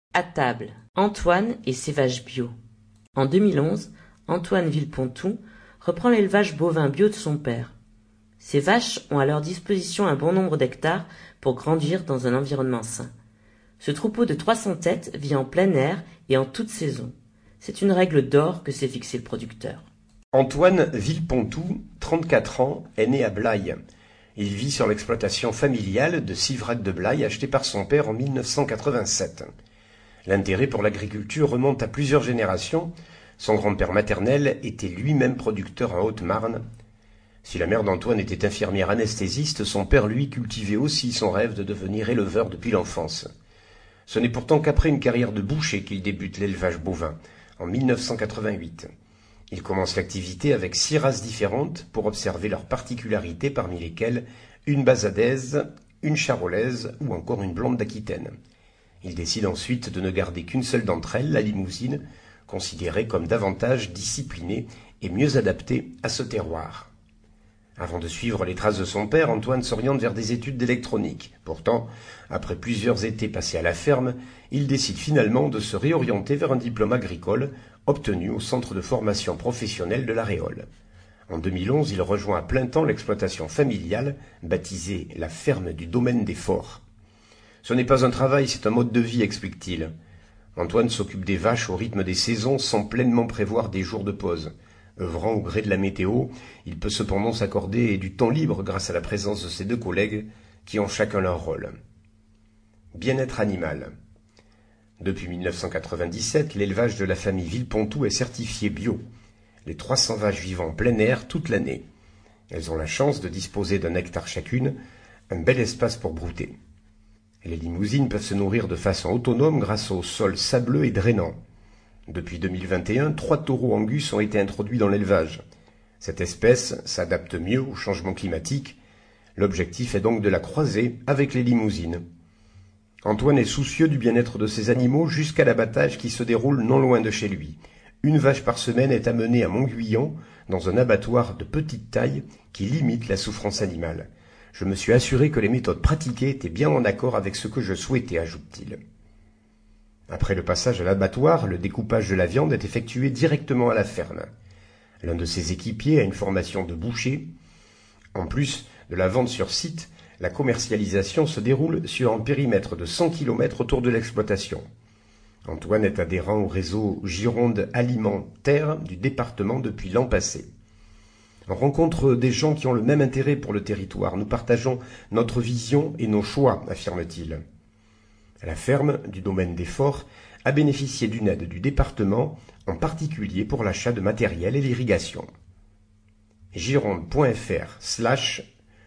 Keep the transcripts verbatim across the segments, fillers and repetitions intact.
À table, Antoine et ses vaches bio. En deux mille onze, Antoine Villepontou reprend l'élevage bovin bio de son père. Ces vaches ont à leur disposition un bon nombre d'hectares pour grandir dans un environnement sain. Ce troupeau de trois cents têtes vit en plein air et en toute saison. C'est une règle d'or que s'est fixée le producteur. Antoine Villepontou, trente-quatre ans, est né à Blaye. Il vit sur l'exploitation familiale de six vracs de Blaye achetée par son père en mille neuf cent quatre-vingt-sept. L'intérêt pour l'agriculture remonte à plusieurs générations. Son grand-père maternel était lui-même producteur en Haute-Marne. Si la mère d'Antoine était infirmière anesthésiste, son père, lui, cultivait aussi son rêve de devenir éleveur depuis l'enfance. Ce n'est pourtant qu'après une carrière de boucher qu'il débute l'élevage bovin, en mille neuf cent quatre-vingt-huit. Il commence l'activité avec six races différentes pour observer leurs particularités, parmi lesquelles une basadaise, une charolaise ou encore une blonde d'Aquitaine. Il décide ensuite de ne garder qu'une seule d'entre elles, la Limousine, considérée comme davantage disciplinée et mieux adaptée à ce terroir. Avant de suivre les traces de son père, Antoine s'oriente vers des études d'électronique. Pourtant, après plusieurs étés passés à la ferme, il décide finalement de se réorienter vers un diplôme agricole obtenu au centre de formation professionnelle de La Réole. En deux mille onze, il rejoint à plein temps l'exploitation familiale, baptisée la ferme du domaine des Forts. Ce n'est pas un travail, c'est un mode de vie, explique-t-il. Antoine s'occupe des vaches au rythme des saisons sans pleinement prévoir des jours de pause. Œuvrant au gré de la météo, il peut cependant s'accorder du temps libre grâce à la présence de ses deux collègues qui ont chacun leur rôle. Bien-être animal. Depuis mille neuf cent quatre-vingt-dix-sept, l'élevage de la famille Villepontou est certifié bio. Les trois cents vaches vivent en plein air toute l'année. Elles ont la chance de disposer d'un hectare chacune, un bel espace pour brouter. Les limousines peuvent se nourrir de façon autonome grâce au sol sableux et drainant. Depuis deux mille vingt et un, trois taureaux angus ont été introduits dans l'élevage. Cette espèce s'adapte mieux au changement climatique. L'objectif est donc de la croiser avec les limousines. Antoine est soucieux du bien-être de ses animaux jusqu'à l'abattage qui se déroule non loin de chez lui. Une vache par semaine est amenée à Montguyon, dans un abattoir de petite taille qui limite la souffrance animale. Je me suis assuré que les méthodes pratiquées étaient bien en accord avec ce que je souhaitais, ajoute-t-il. Après le passage à l'abattoir, le découpage de la viande est effectué directement à la ferme. L'un de ses équipiers a une formation de boucher. En plus de la vente sur site, la commercialisation se déroule sur un périmètre de cent kilomètres autour de l'exploitation. Antoine est adhérent au réseau Gironde alimentaire du département depuis l'an passé. On rencontre des gens qui ont le même intérêt pour le territoire. Nous partageons notre vision et nos choix, affirme-t-il. La ferme du domaine des Forts a bénéficié d'une aide du département, en particulier pour l'achat de matériel et l'irrigation. Gironde.fr slash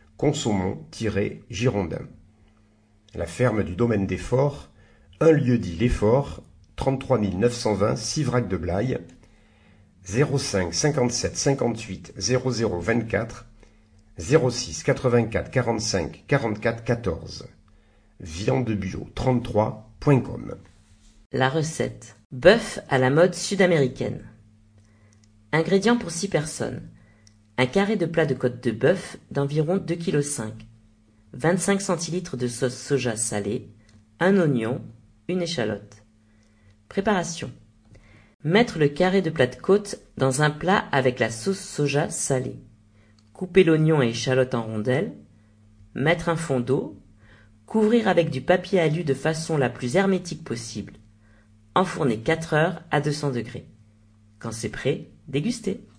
consommons-girondin. La ferme du domaine des Forts, un lieu dit Les Forts, trente-trois mille neuf cent vingt, six vracs de Blaye, zéro cinq cinquante-sept cinquante-huit zéro zéro vingt-quatre, zéro six quatre-vingt-quatre quarante-cinq quarante-quatre quatorze. viandebio trente-trois point com. La recette. Bœuf à la mode sud-américaine. Ingrédients pour six personnes. Un carré de plat de côte de bœuf d'environ deux virgule cinq kilos, vingt-cinq centilitres de sauce soja salée, un oignon, une échalote. Préparation. Mettre le carré de plat de côte dans un plat avec la sauce soja salée. Couper l'oignon et échalote en rondelles. Mettre un fond d'eau. Couvrir avec du papier alu de façon la plus hermétique possible. Enfourner quatre heures à deux cents degrés. Quand c'est prêt, dégustez.